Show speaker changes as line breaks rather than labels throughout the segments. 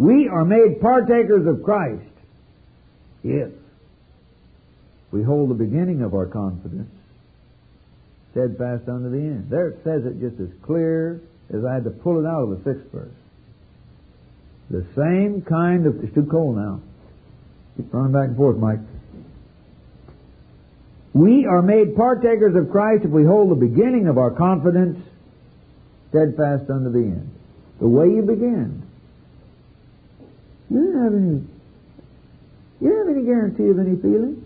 We are made partakers of Christ if we hold the beginning of our confidence steadfast unto the end. There it says it just as clear as I had to pull it out of the 6th verse. The same kind of... It's too cold now. Keep running back and forth, Mike. We are made partakers of Christ if we hold the beginning of our confidence steadfast unto the end. The way you begin. You don't have any guarantee of any feeling.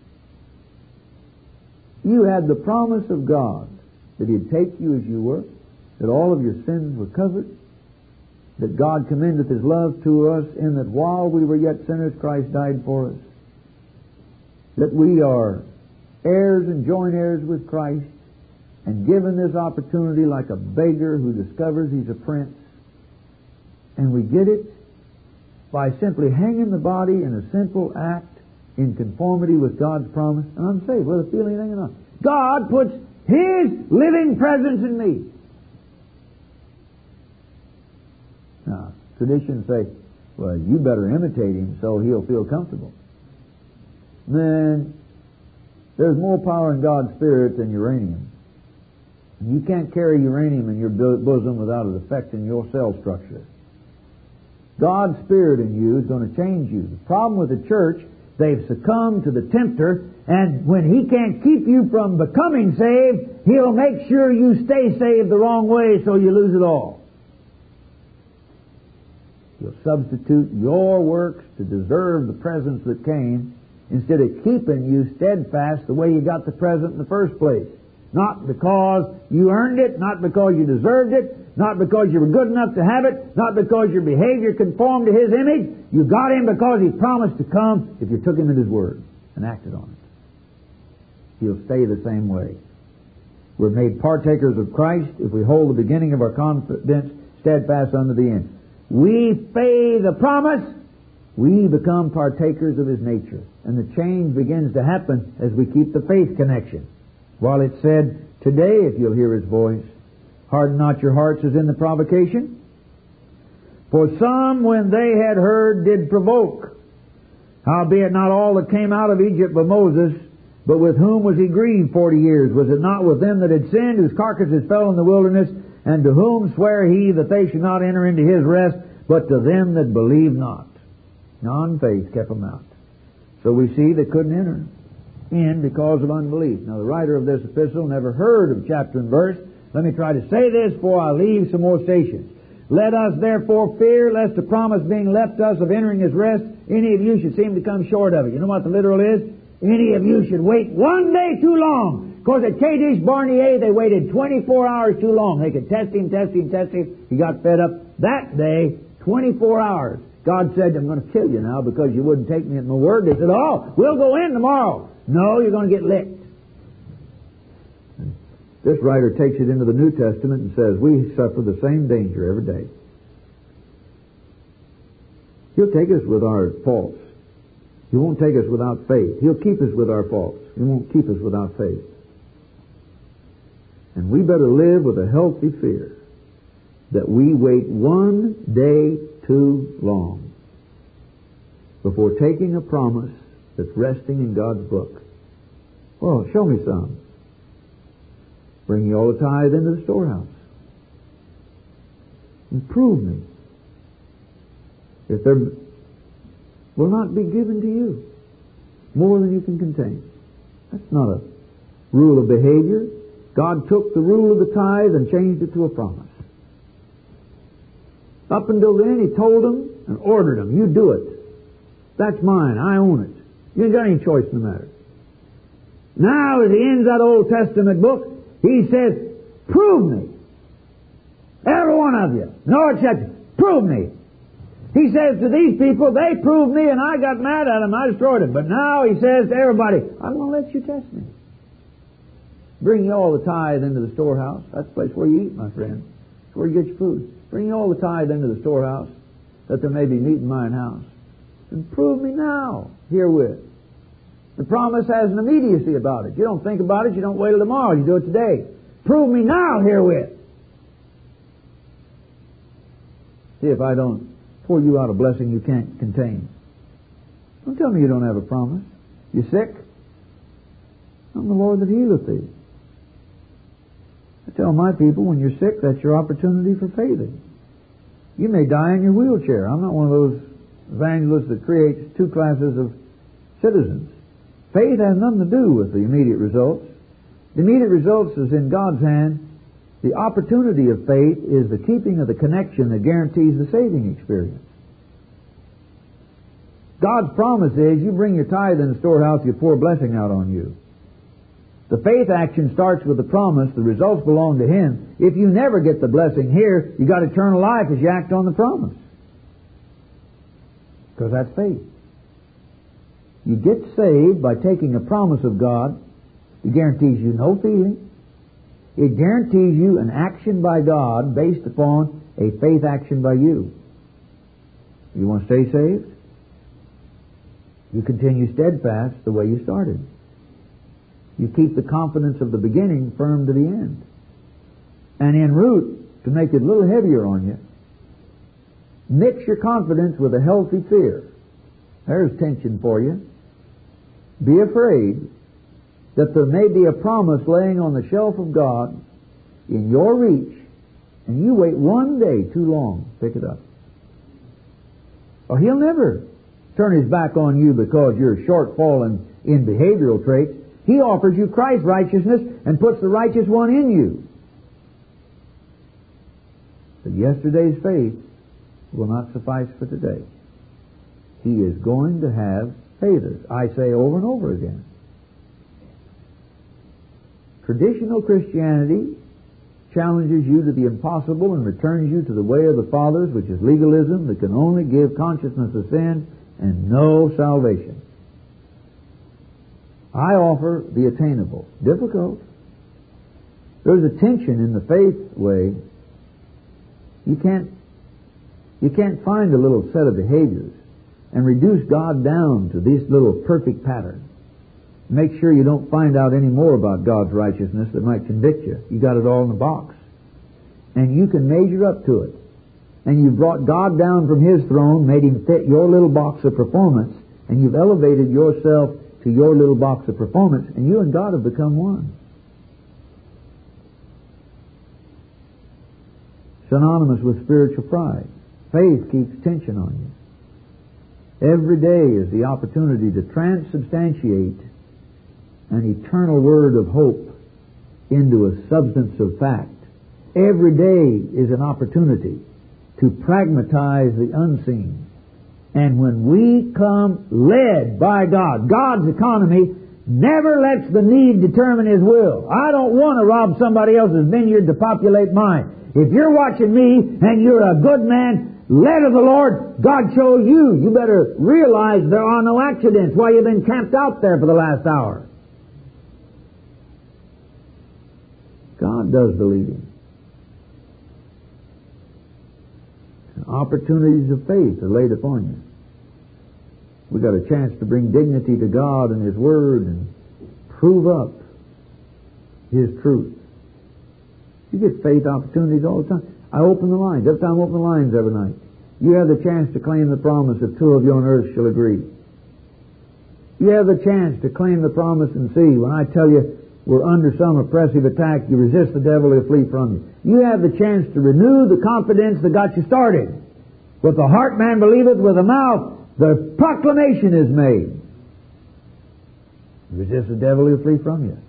You had the promise of God that He'd take you as you were, that all of your sins were covered, that God commendeth His love to us in that while we were yet sinners, Christ died for us, that we are heirs and joint heirs with Christ, and given this opportunity like a beggar who discovers he's a prince, and we get it by simply hanging the body in a simple act in conformity with God's promise, and I'm saved, whether feeling anything or not. God puts His living presence in me. Now, traditions say, well, you better imitate Him so He'll feel comfortable. Man, there's more power in God's Spirit than uranium. You can't carry uranium in your bosom without it affecting your cell structure. God's Spirit in you is going to change you. The problem with the church, they've succumbed to the tempter, and when he can't keep you from becoming saved, he'll make sure you stay saved the wrong way so you lose it all. He'll substitute your works to deserve the presence that came instead of keeping you steadfast the way you got the present in the first place. Not because you earned it, not because you deserved it, not because you were good enough to have it, not because your behavior conformed to His image. You got Him because He promised to come if you took Him at His word and acted on it. He'll stay the same way. We're made partakers of Christ if we hold the beginning of our confidence steadfast unto the end. We pay the promise, we become partakers of His nature. And the change begins to happen as we keep the faith connection. While it said, today, if you'll hear His voice, harden not your hearts as in the provocation. For some, when they had heard, did provoke. Howbeit not all that came out of Egypt by Moses, but with whom was he grieved 40 years? Was it not with them that had sinned, whose carcasses fell in the wilderness? And to whom sware he that they should not enter into His rest, but to them that believed not? Non-faith kept them out. So we see they couldn't enter in because of unbelief. Now the writer of this epistle never heard of chapter and verse. Let me try to say this before I leave some more stations. Let us therefore fear lest the promise being left us of entering His rest, any of you should seem to come short of it. You know what the literal is? Any of you should wait one day too long. Because at Kadesh Barnea they waited 24 hours too long. They could test him. He got fed up. That day, 24 hours. God said, I'm going to kill you now because you wouldn't take me at my word. They said, oh, we'll go in tomorrow. No, you're going to get licked. This writer takes it into the New Testament and says, we suffer the same danger every day. He'll take us with our faults. He won't take us without faith. He'll keep us with our faults. He won't keep us without faith. And we better live with a healthy fear that we wait one day too long before taking a promise that's resting in God's book. Well, show me some. Bring ye all the tithe into the storehouse. And prove me if there will not be given to you more than you can contain. That's not a rule of behavior. God took the rule of the tithe and changed it to a promise. Up until then, He told them and ordered them, you do it. That's mine. I own it. You ain't got any choice in the matter. Now, as He ends that Old Testament book, He says, prove me. Every one of you. No exception. Prove me. He says to these people, they proved me and I got mad at them. I destroyed them. But now He says to everybody, I'm going to let you test me. Bring you all the tithe into the storehouse. That's the place where you eat, my friend. That's where you get your food. Bring you all the tithe into the storehouse, that there may be meat in mine house. And prove me now herewith. The promise has an immediacy about it. You don't think about it. You don't wait till tomorrow. You do it today. Prove me now herewith. See if I don't pour you out a blessing you can't contain. Don't tell me you don't have a promise. You sick? I'm the Lord that healeth thee. I tell my people, when you're sick, that's your opportunity for faithing. You may die in your wheelchair. I'm not one of those evangelists that creates two classes of citizens. Faith has nothing to do with the immediate results. The immediate results is in God's hand. The opportunity of faith is the keeping of the connection that guarantees the saving experience. God's promise is, you bring your tithe in the storehouse, you pour a blessing out on you. The faith action starts with the promise. The results belong to Him. If you never get the blessing here, you got eternal life as you act on the promise. Because that's faith. You get saved by taking a promise of God. It guarantees you no feeling. It guarantees you an action by God based upon a faith action by you. You want to stay saved? You continue steadfast the way you started. You keep the confidence of the beginning firm to the end. And en route, to make it a little heavier on you, mix your confidence with a healthy fear. There's tension for you. Be afraid that there may be a promise laying on the shelf of God in your reach, and you wait one day too long to pick it up. Or He'll never turn His back on you because you're shortfall in behavioral traits. He offers you Christ's righteousness and puts the righteous one in you. But yesterday's faith will not suffice for today. He is going to have faithers. I say over and over again. Traditional Christianity challenges you to the impossible and returns you to the way of the fathers, which is legalism that can only give consciousness of sin and no salvation. I offer the attainable. Difficult. There's a tension in the faith way. You can't find a little set of behaviors and reduce God down to this little perfect pattern. Make sure you don't find out any more about God's righteousness that might convict you. You got it all in the box. And you can measure up to it. And you've brought God down from His throne, made Him fit your little box of performance, and you've elevated yourself to your little box of performance, and you and God have become one. Synonymous with spiritual pride. Faith keeps tension on you. Every day is the opportunity to transubstantiate an eternal word of hope into a substance of fact. Every day is an opportunity to pragmatize the unseen. And when we come led by God, God's economy never lets the need determine His will. I don't want to rob somebody else's vineyard to populate mine. If you're watching me and you're a good man, led of the Lord, God chose you. You better realize there are no accidents while you've been camped out there for the last hour. God does the leading. Opportunities of faith are laid upon you. We've got a chance to bring dignity to God and His Word and prove up His truth. You get faith opportunities all the time. I open the lines. Every time I open the lines every night, you have the chance to claim the promise, if two of you on earth shall agree. You have the chance to claim the promise and see. When I tell you we're under some oppressive attack, you resist the devil, he'll flee from you. You have the chance to renew the confidence that got you started. With the heart man believeth, with the mouth the proclamation is made. Resist the devil, he'll flee from you.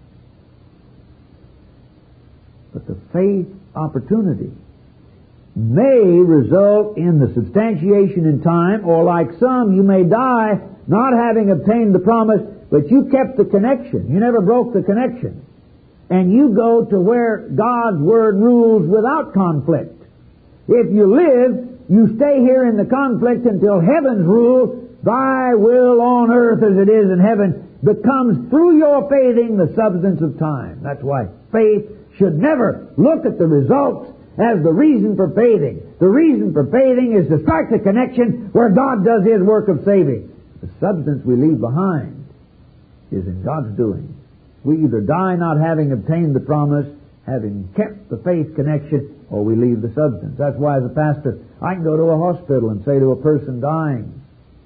But the faith opportunity may result in the substantiation in time, or like some, you may die not having obtained the promise, but you kept the connection. You never broke the connection. And you go to where God's Word rules without conflict. If you live, you stay here in the conflict until heaven's rule, thy will on earth as it is in heaven, becomes through your faithing the substance of time. That's why faith should never look at the results as the reason for faithing. The reason for faithing is to start the connection where God does His work of saving. The substance we leave behind is in God's doing. We either die not having obtained the promise, having kept the faith connection, or we leave the substance. That's why as a pastor, I can go to a hospital and say to a person dying,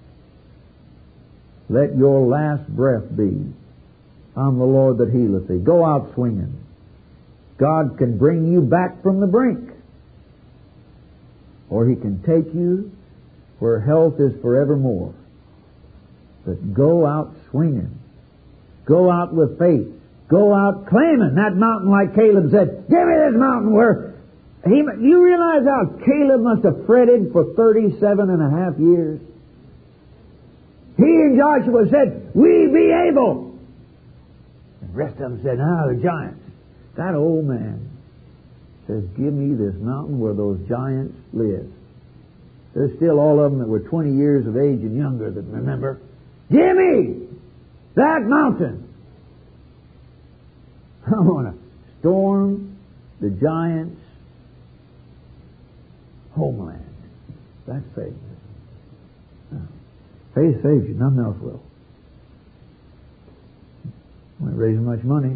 let your last breath be, I'm the Lord that healeth thee. Go out swinging. God can bring you back from the brink, or He can take you where health is forevermore. But go out swinging. Go out with faith. Go out claiming that mountain like Caleb said, give me this mountain where you realize how Caleb must have fretted for 37 and a half years? He and Joshua said, we be able. The rest of them said, the giants. That old man says, give me this mountain where those giants live. There's still all of them that were 20 years of age and younger that remember. Give me that mountain. I want to storm the giants' homeland. That's faith. Faith saves you. Nothing else will. We ain't raising much money.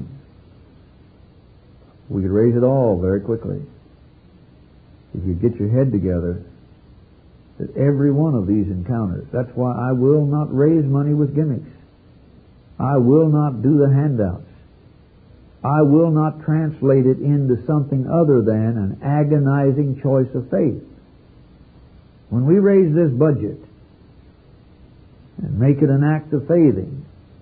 We could raise it all very quickly. If you get your head together, that every one of these encounters, that's why I will not raise money with gimmicks. I will not do the handouts. I will not translate it into something other than an agonizing choice of faith. When we raise this budget and make it an act of faithing,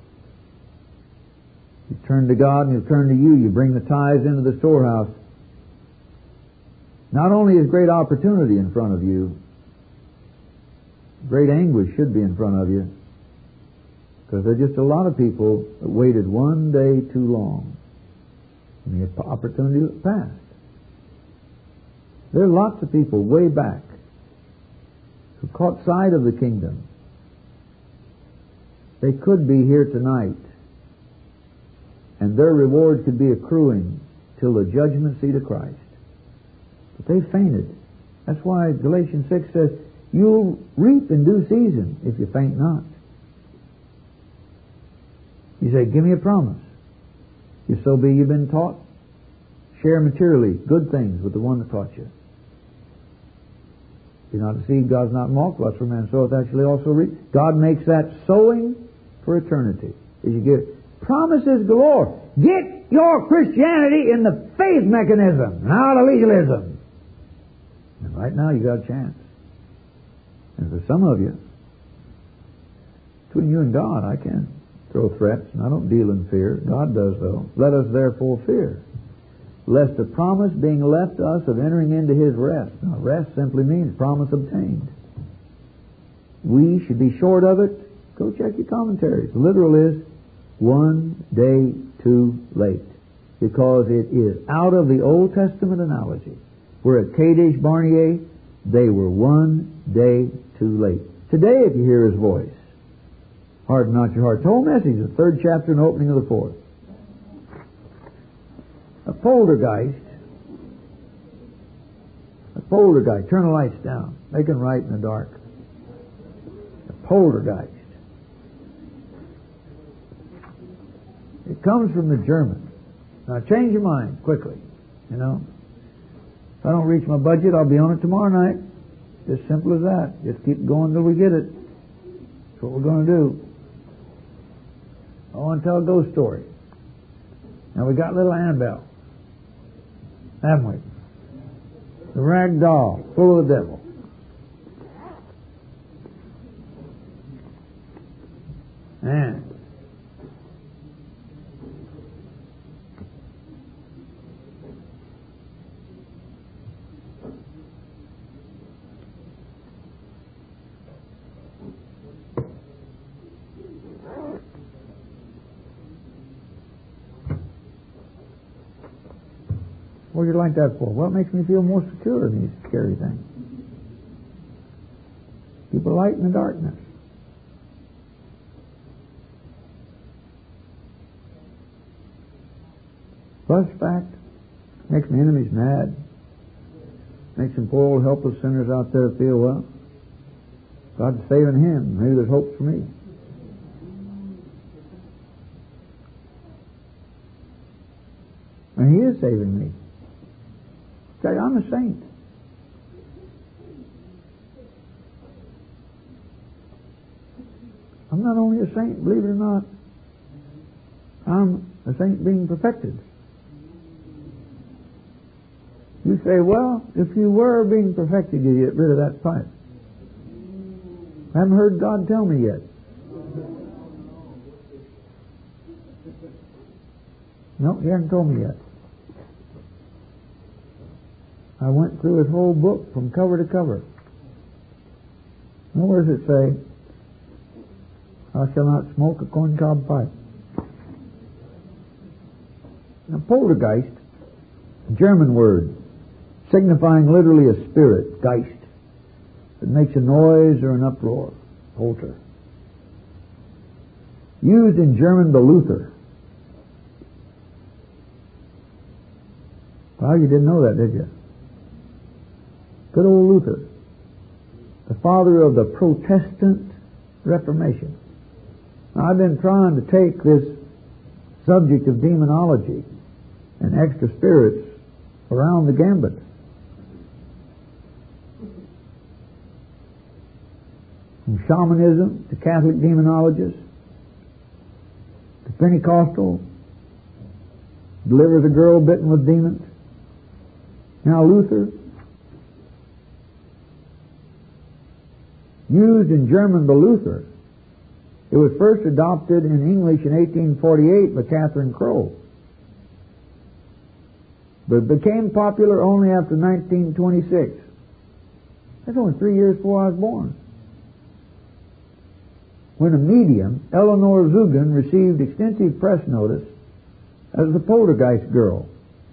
you turn to God and He'll turn to you. You bring the tithes into the storehouse. Not only is great opportunity in front of you, great anguish should be in front of you, because there are just a lot of people that waited one day too long and the opportunity passed. There are lots of people way back who caught sight of the kingdom. They could be here tonight, and their reward could be accruing till the judgment seat of Christ. But they fainted. That's why Galatians 6 says, you'll reap in due season if you faint not. You say, give me a promise. If so be you've been taught, share materially good things with the one that taught you. Be not deceived, God's not mocked. Whatsoever man soweth actually also reap. God makes that sowing for eternity. As you give promises galore. Get your Christianity in the faith mechanism, not a legalism. And right now you got a chance. And for some of you, between you and God, I can't throw threats, and I don't deal in fear. God does, though. Let us therefore fear, lest the promise being left us of entering into His rest. Now, rest simply means promise obtained. We should be short of it. Go check your commentaries. The literal is one day too late, because it is out of the Old Testament analogy. We're at Kadesh Barnea. They were one day too late. Today, if you hear His voice, harden not your heart. The whole message, the 3rd chapter and opening of the 4th. A poltergeist, turn the lights down, make them right in the dark. A poltergeist. It comes from the German. Now change your mind quickly, you know. If I don't reach my budget, I'll be on it tomorrow night. Just simple as that. Just keep going till we get it. That's what we're going to do. I want to tell a ghost story. Now we got little Annabelle, haven't we? The rag doll, full of the devil. And what do you like that for? Well, it makes me feel more secure in these scary things. Keep a light in the darkness. Plus fact makes my enemies mad. Makes some poor old helpless sinners out there feel, well, God's saving him. Maybe there's hope for me. And He is saving me. Say, I'm a saint. I'm not only a saint, believe it or not, I'm a saint being perfected. You say, well, if you were being perfected, you get rid of that pipe. I haven't heard God tell me yet. No, He hasn't told me yet. I went through His whole book from cover to cover. Now, where does it say, "Thou shalt not smoke a corncob pipe"? Now, poltergeist, German word, signifying literally a spirit, Geist, that makes a noise or an uproar, polter. Used in German by Luther. Well, you didn't know that, did you? Good old Luther, the father of the Protestant Reformation. Now, I've been trying to take this subject of demonology and extra spirits around the gambit. From shamanism to Catholic demonologists to Pentecostal, delivers a girl bitten with demons. Now Luther, used in German by Luther. It was first adopted in English in 1848 by Catherine Crowe, but it became popular only after 1926. That's only 3 years before I was born. When a medium, Eleanor Zugan, received extensive press notice as the poltergeist girl.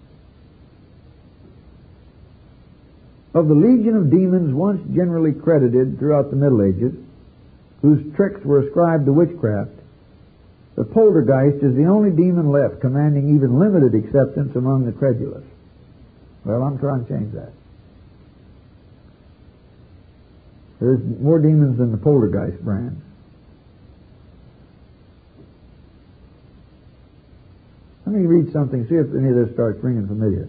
Of the legion of demons once generally credited throughout the Middle Ages, whose tricks were ascribed to witchcraft, the poltergeist is the only demon left commanding even limited acceptance among the credulous. Well, I'm trying to change that. There's more demons than the poltergeist brand. Let me read something, see if any of this starts ringing familiar.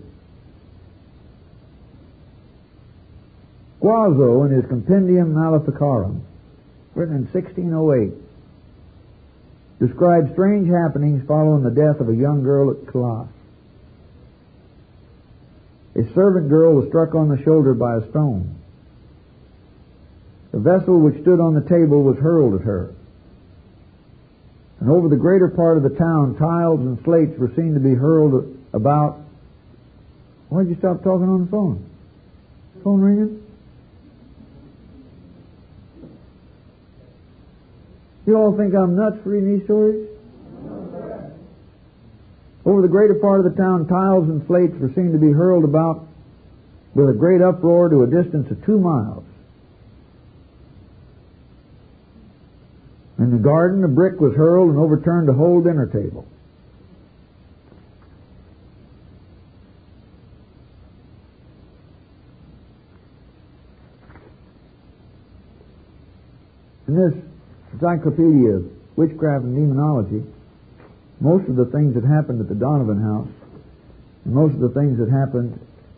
Guazzo, in his Compendium Maleficarum, written in 1608, describes strange happenings following the death of a young girl at Calas. A servant girl was struck on the shoulder by a stone. The vessel which stood on the table was hurled at her. And over the greater part of the town, tiles and slates were seen to be hurled about. Why'd you stop talking on the phone? Phone ringing? You all think I'm nuts for reading these stories? Over the greater part of the town, tiles and slates were seen to be hurled about with a great uproar to a distance of 2 miles. In the garden, a brick was hurled and overturned a whole dinner table. In this encyclopedia of witchcraft and demonology, most of the things that happened at the Donovan house, and most of the things that happened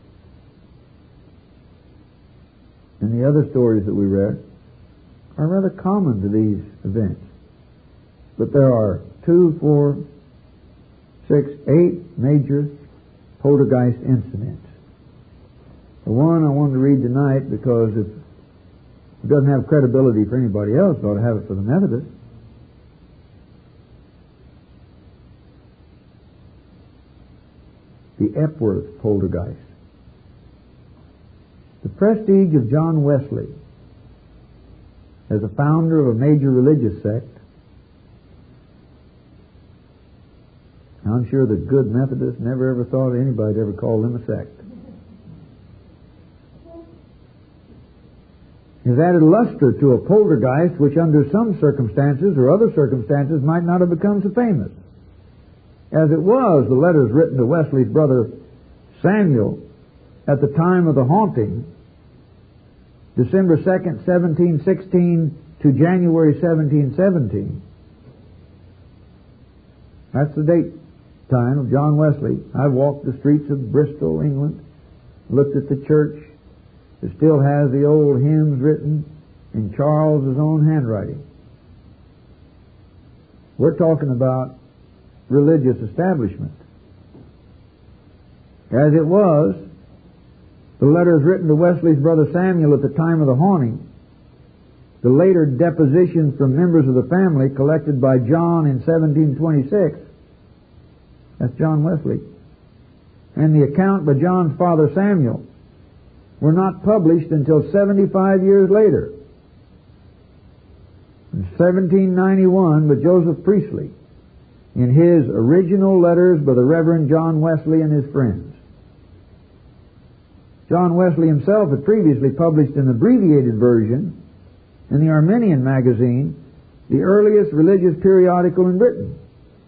in the other stories that we read, are rather common to these events. But there are 2, 4, 6, 8 major poltergeist incidents. The one I wanted to read tonight, because if it doesn't have credibility for anybody else, it ought to have it for the Methodists. The Epworth poltergeist. The prestige of John Wesley as a founder of a major religious sect. I'm sure the good Methodists never ever thought anybody ever called them a sect. Has added luster to a poltergeist which under some circumstances or other circumstances might not have become so famous. As it was, the letters written to Wesley's brother Samuel at the time of the haunting, December 2nd, 1716 to January 1717. That's the date time of John Wesley. I walked the streets of Bristol, England, looked at the church that still has the old hymns written in Charles's own handwriting. We're talking about religious establishment. As it was, the letters written to Wesley's brother Samuel at the time of the haunting, the later depositions from members of the family collected by John in 1726, that's John Wesley, and the account by John's father Samuel were not published until 75 years later. In 1791, by Joseph Priestley, in his original letters by the Reverend John Wesley and his friends. John Wesley himself had previously published an abbreviated version in the Arminian magazine, the earliest religious periodical in Britain.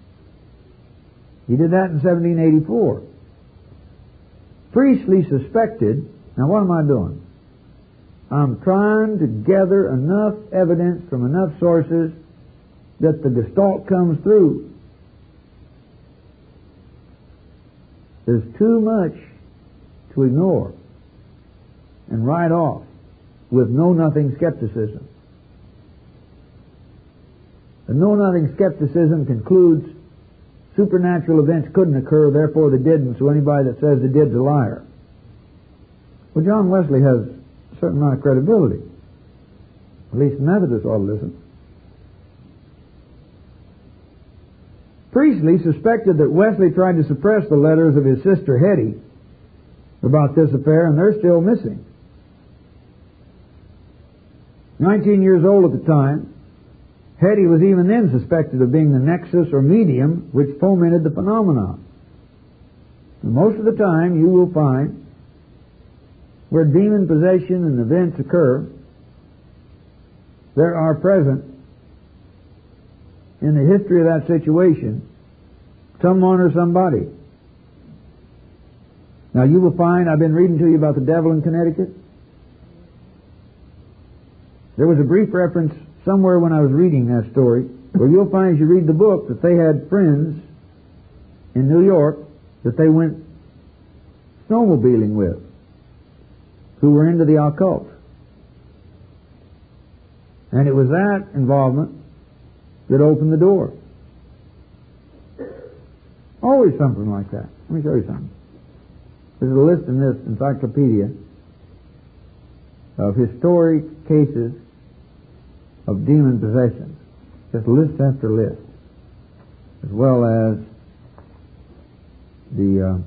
He did that in 1784. Priestley suspected, now what am I doing? I'm trying to gather enough evidence from enough sources that the Gestalt comes through. There's too much to ignore and write off with know-nothing skepticism. The know-nothing skepticism concludes supernatural events couldn't occur, therefore they didn't, so anybody that says they did's a liar. Well, John Wesley has a certain amount of credibility. At least Methodists ought to listen. Priestley suspected that Wesley tried to suppress the letters of his sister Hetty about this affair, and they're still missing. 19 years old at the time, Hetty was even then suspected of being the nexus or medium which fomented the phenomenon. And most of the time you will find where demon possession and events occur, there are present in the history of that situation someone or somebody. Now you will find, I've been reading to you about the devil in Connecticut. There was a brief reference somewhere when I was reading that story, where you'll find as you read the book that they had friends in New York that they went snowmobiling with, who were into the occult. And it was that involvement that opened the door. Always something like that. Let me show you something. There's a list in this encyclopedia of historic cases of demon possession. Just list after list. As well as the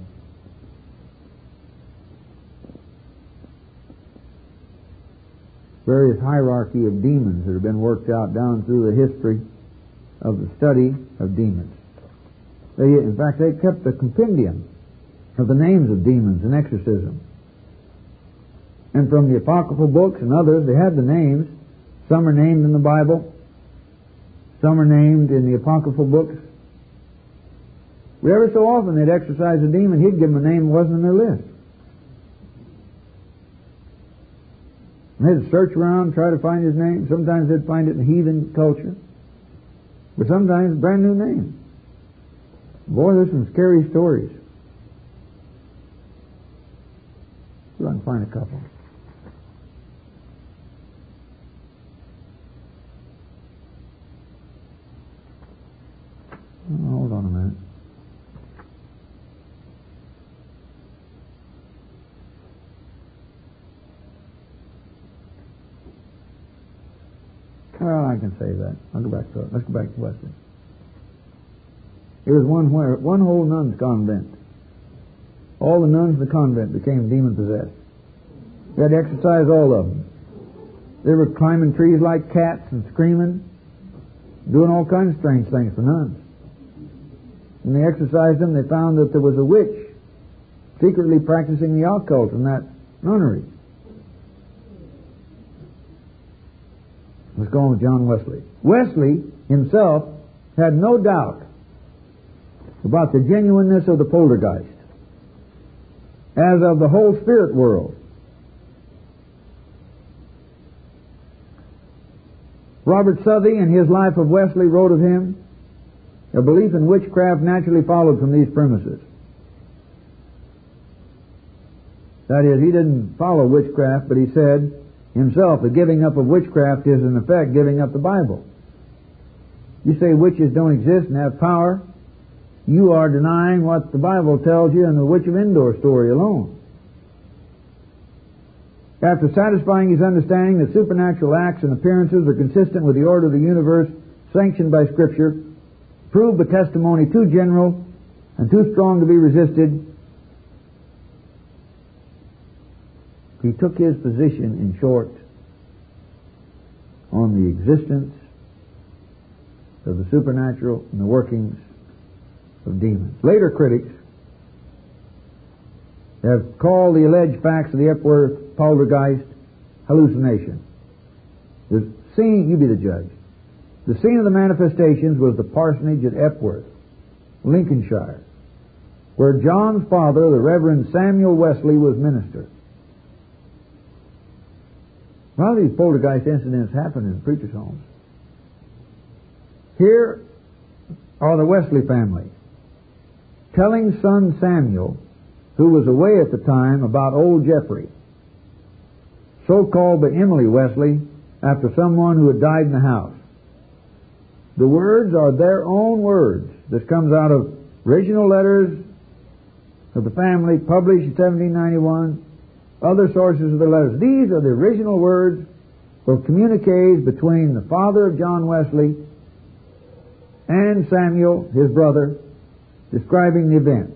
various hierarchy of demons that have been worked out down through the history of the study of demons. In fact, they kept a compendium of the names of demons and exorcism. And from the apocryphal books and others, they had the names. Some are named in the Bible. Some are named in the apocryphal books. Every so often they'd exorcise a demon, he'd give them a name that wasn't on their list. And they'd search around, try to find his name. Sometimes they'd find it in heathen culture. But sometimes a brand new name. Boy, there's some scary stories. See if I can find a couple. Oh, hold on a minute. Well, I can say that. I'll go back to it. Let's go back to Wesley. It was one whole nun's convent. All the nuns in the convent became demon-possessed. They had to exorcise all of them. They were climbing trees like cats and screaming, doing all kinds of strange things for nuns. When they exorcised them, they found that there was a witch secretly practicing the occult in that nunnery. Let's go on with John Wesley. Wesley himself had no doubt about the genuineness of the poltergeist, as of the whole spirit world. Robert Southey, in his Life of Wesley, wrote of him, a belief in witchcraft naturally followed from these premises. That is, he didn't follow witchcraft, but he said himself the giving up of witchcraft is in effect giving up the Bible. You say witches don't exist and have power, you are denying what the Bible tells you in the Witch of Endor story alone. After satisfying his understanding that supernatural acts and appearances are consistent with the order of the universe sanctioned by Scripture, proved the testimony too general and too strong to be resisted, he took his position, in short, on the existence of the supernatural and the workings of demons. Later critics have called the alleged facts of the Epworth poltergeist hallucination. The scene, you be the judge. The scene of the manifestations was the parsonage at Epworth, Lincolnshire, where John's father, the Reverend Samuel Wesley, was minister. A lot of these poltergeist incidents happen in preachers' homes. Here are the Wesley family telling son Samuel, who was away at the time, about old Jeffrey, so called by Emily Wesley after someone who had died in the house. The words are their own words. This comes out of original letters of the family published in 1791, other sources of the letters. These are the original words of communiques between the father of John Wesley and Samuel, his brother, describing the event.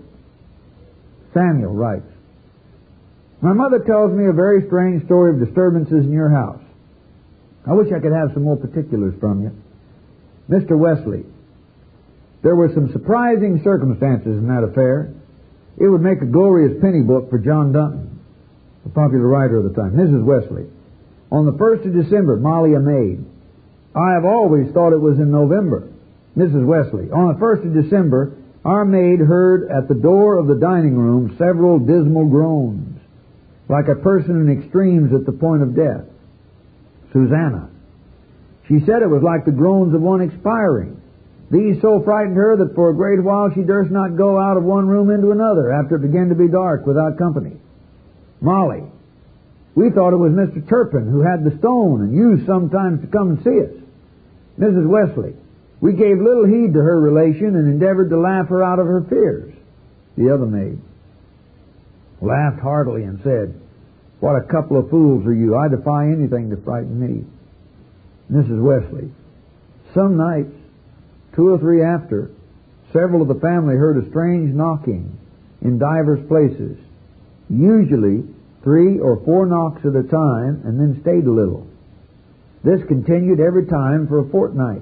Samuel writes, "My mother tells me a very strange story of disturbances in your house. I wish I could have some more particulars from you. Mr. Wesley, there were some surprising circumstances in that affair. It would make a glorious penny book for John Dunton, the popular writer of the time. Mrs. Wesley, on the 1st of December, Molly a maid. I have always thought it was in November. Mrs. Wesley, on the 1st of December, our maid heard at the door of the dining room several dismal groans, like a person in extremes at the point of death. Susanna, she said it was like the groans of one expiring. These so frightened her that for a great while she durst not go out of one room into another after it began to be dark without company. Molly, we thought it was Mr. Turpin who had the stone and used sometimes to come and see us. Mrs. Wesley, we gave little heed to her relation and endeavored to laugh her out of her fears. The other maid laughed heartily and said, what a couple of fools are you. I defy anything to frighten me. Mrs. Wesley, some nights, 2 or 3 after, several of the family heard a strange knocking in divers places, usually 3 or 4 knocks at a time, and then stayed a little. This continued every time for a fortnight.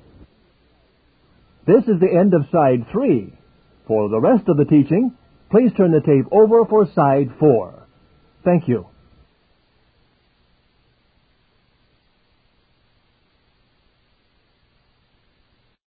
This is the end of Side 3. For the rest of the teaching, please turn the tape over for Side 4. Thank you.